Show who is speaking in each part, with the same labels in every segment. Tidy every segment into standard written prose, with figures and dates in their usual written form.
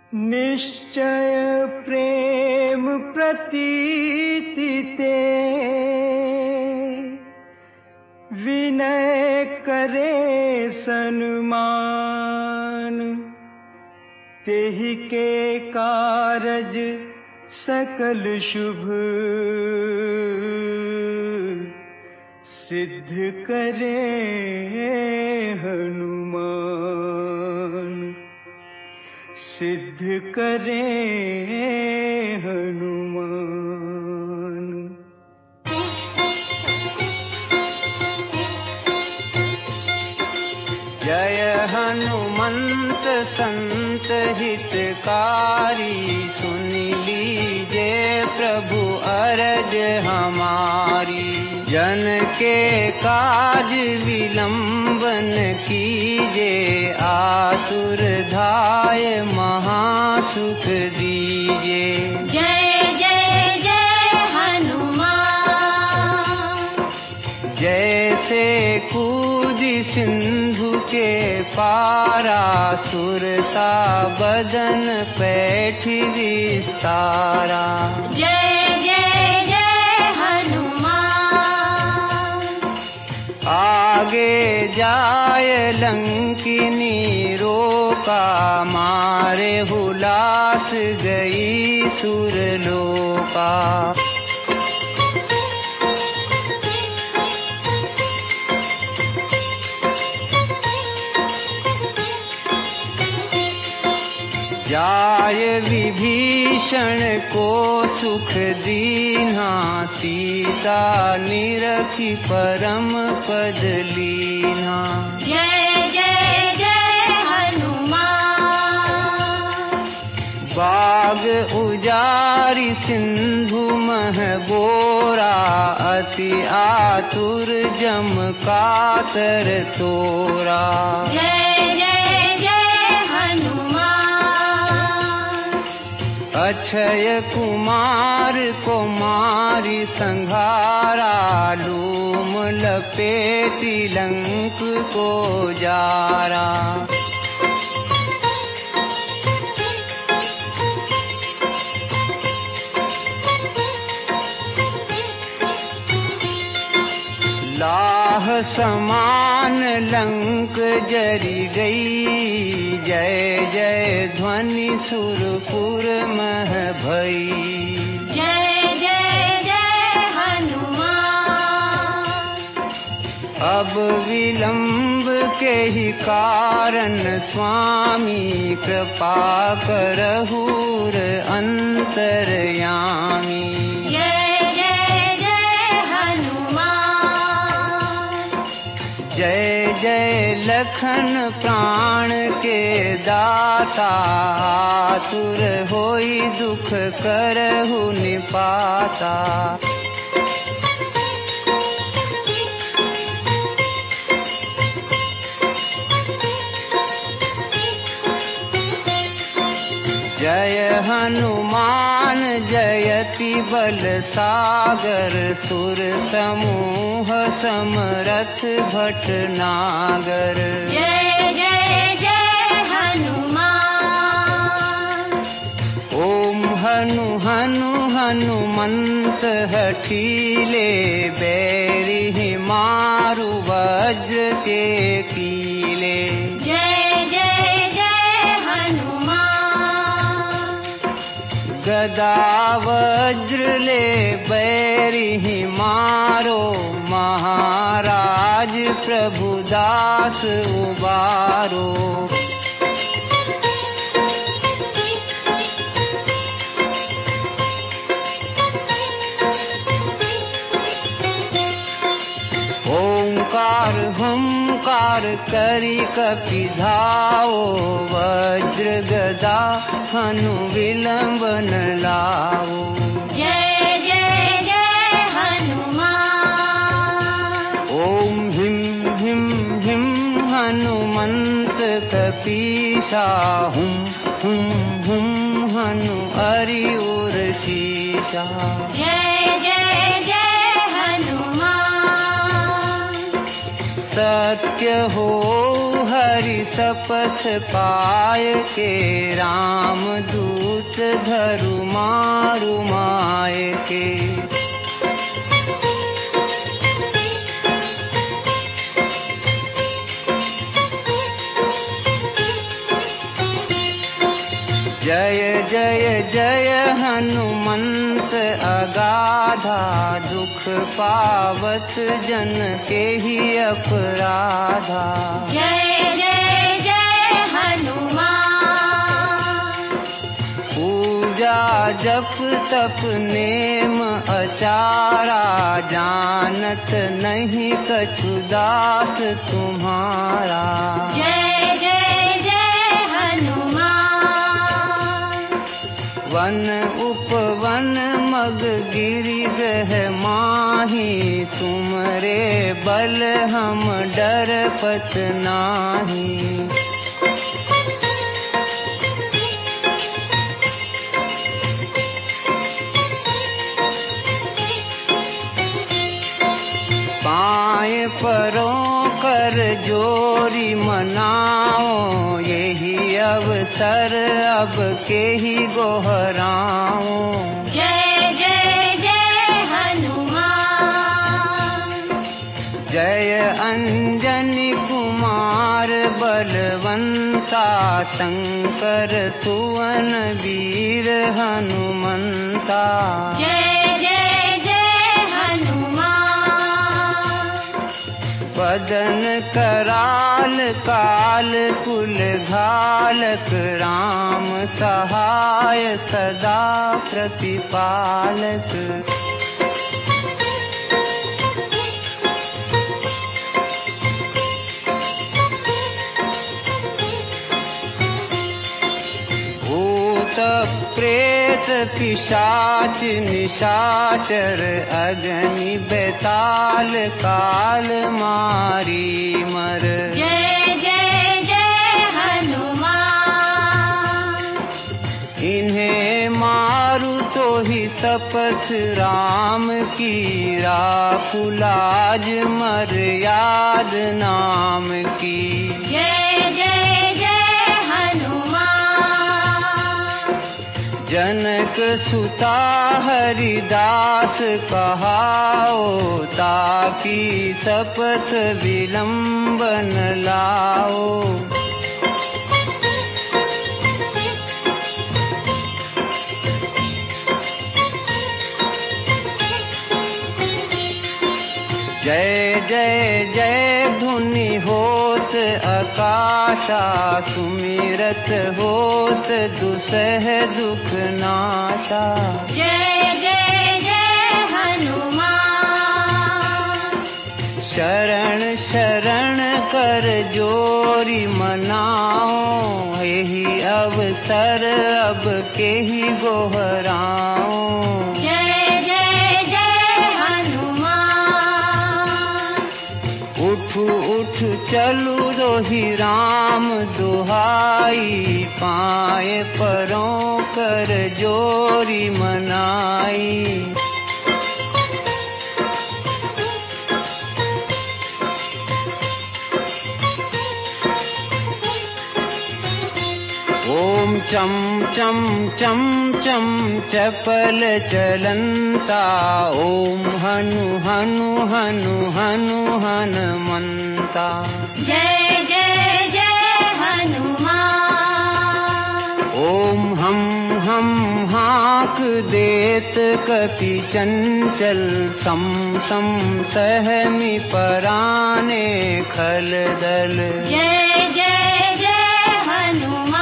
Speaker 1: निश्चय प्रेम प्रतीति ते, विनय करे सन्मान। तेहि के कारज सकल शुभ, सिद्ध करे हनुमान। सिद्ध करे हनुमान। जय हनुमंत संत हितकारी, सुन लीजे प्रभु अरज हमारी। जन के काज विलंबन कीजे, आतुर धाय महासुख दीजे।
Speaker 2: जय जय जय हनुमान।
Speaker 1: जैसे कूदी सिंधु के पारा, सुरता बदन पैठी विस्तारा।
Speaker 2: जय जय जय हनुमान।
Speaker 1: आगे जाय लंकिनी रोका, मारे हुलास गई सुरलोका। जाय विभीषण को सुख दीन्हा, सीता निरखी परम पद लीन्हा।
Speaker 2: जय जय जय हनुमान।
Speaker 1: बाग उजारी सिंधु मह बोरा, अति आतुर जम कातर तोरा।
Speaker 2: जय जय जय हनुमान।
Speaker 1: अक्षय कुमार को मारी संघारा, लूम लपेटी लंक को जारा। लाह समान लंक जरी गई, जय जय ध्वनि सुरपुर मह भई।
Speaker 2: जय जय जय हनुमान।
Speaker 1: अब विलंब के ही कारण, स्वामी कृपा करहूर अंतरयामी। जय जय लखन प्राण के दाता, आतुर होई दुख करहु निपाता। जय हनुमान जयति बल सागर, सुर समूह समरथ भटनागर।
Speaker 2: जय जय जय हनुमान।
Speaker 1: ओम हनु हनु हनुमंत हठीले, बैरी मारु वज्र के कीले।
Speaker 2: जय जय जय हनुमान।
Speaker 1: गदा वज्र ले बैरी मारो, महाराज प्रभुदास उबारो। ओंकार हुंकार करी कपि धाओ, वज्र गदा हनु विलंबन लाओ।
Speaker 2: जय जय जय हनुमान।
Speaker 1: ओम हिम हिम हिम हनुमंत कपीसा, हुम हुम हुम हनु अरिउर शीशा।
Speaker 2: जय जय जय हनुमान।
Speaker 1: सत्य हो है हरि शपथ पाय के, राम दूत धरु मारु माय के। जय जय जय हनुमंत अगाधा, दुख पावत जन के ही अपराधा।
Speaker 2: जय जय जय हनुमान।
Speaker 1: पूजा जप तप नेम अचारा, जानत नहीं कछु दास तुम्हारा।
Speaker 2: जय जय जय हनुमान।
Speaker 1: वन उपवन मग गिरि ग्रह माही, तुमरे बल हम डरपत नाही। पाए परों कर जोरी मनाओ, यही अवसर अब के ही गोहराओ।
Speaker 2: जय जय जय हनुमान।
Speaker 1: जय अंजनी कुमार बलवंता, शंकर सुवन वीर हनुमंता।
Speaker 2: जय जय जय हनुमान।
Speaker 1: बदन कराल काल कुल घालक, राम सहाय सदा प्रतिपालक। भूत प्रेत पिशाच निशाचर, अग्नि बेताल काल मारी मर।
Speaker 2: जय जय जय हनुमान।
Speaker 1: इन्हें मारू तो ही शपथ राम की, राखू लाज मर्याद नाम की।
Speaker 2: जय जय जय हनुमान।
Speaker 1: जनक सुता हरिदास कहाओ, ताकि शपथ विलंबन लाओ। जय जय जय धुनि होत आकाशा, सुमिरत होत दुसह दुख नाशा।
Speaker 2: जय जय जय हनुमान।
Speaker 1: शरण शरण कर जोरी मनाओ, यही अवसर अब के ही गोहराओ।
Speaker 2: जय जय जय हनुमान।
Speaker 1: उठ उठ चलू रोहि राम दुहाई, पाए परों कर जोरी मनाई। ओम चम चम चम चम चपल चलंता, ओम हनु हनु हनु हनु हनुमंता।
Speaker 2: जय जय जय हनुमान।
Speaker 1: ओम हम हाक देत कपि चंचल, सम सम सहमि पराने खल दल।
Speaker 2: जय जय जय हनुमान।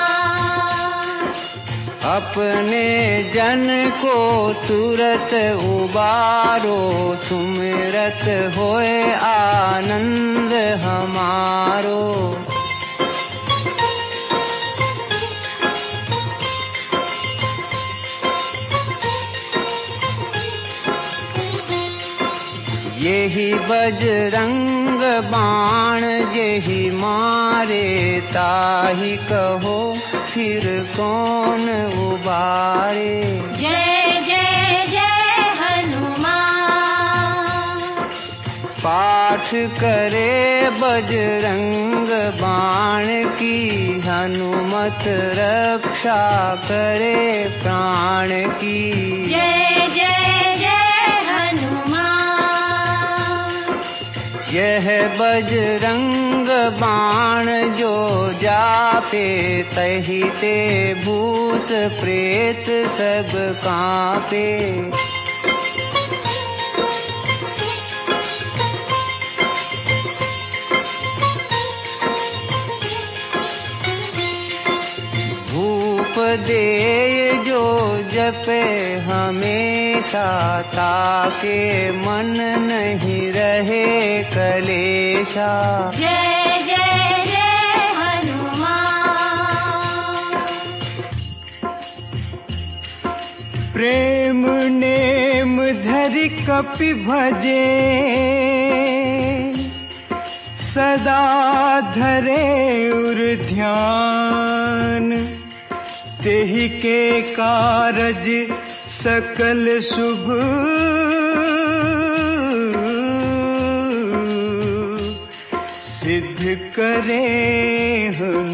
Speaker 1: अपने जन को तुरत उबारो, सुमिरत होए आनंद हमारो। यही बजरंग बाण यही मारे, ताहि कहो फिर कौन उबारे।
Speaker 2: जय जय जय हनुमान।
Speaker 1: पाठ करे बजरंग बाण की, हनुमत रक्षा करे प्राण की।
Speaker 2: जय जय जय हनुमान।
Speaker 1: यह बजरंग बाण जो जापे, तहि ते भूत प्रेत सब कांपे। उपदेय जो जपे हमेशा, ताके मन नहीं रहे कलेशा।
Speaker 2: जय जय जय हनुमान।
Speaker 1: प्रेम नेम धरि कपि भजे, सदा धरे उर ध्यान। तेहि के कारज सकल शुभ, सिद्ध करे हनुमान।